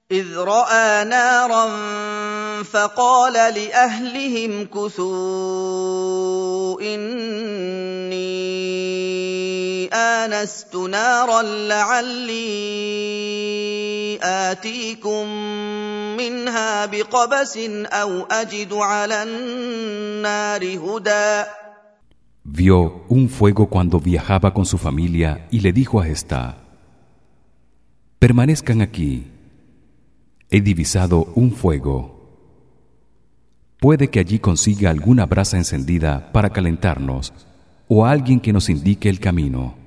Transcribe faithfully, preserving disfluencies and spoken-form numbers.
إذ رأى نارا فقال لأهلهم كثوا إني آنست نارا لعلي آتيكم منها بقبس أو أجد على النار هدى. Vio un fuego cuando viajaba con su familia y le dijo a ésta: permanezcan aquí. He divisado un fuego. Puede que allí consiga alguna brasa encendida para calentarnos, o alguien que nos indique el camino.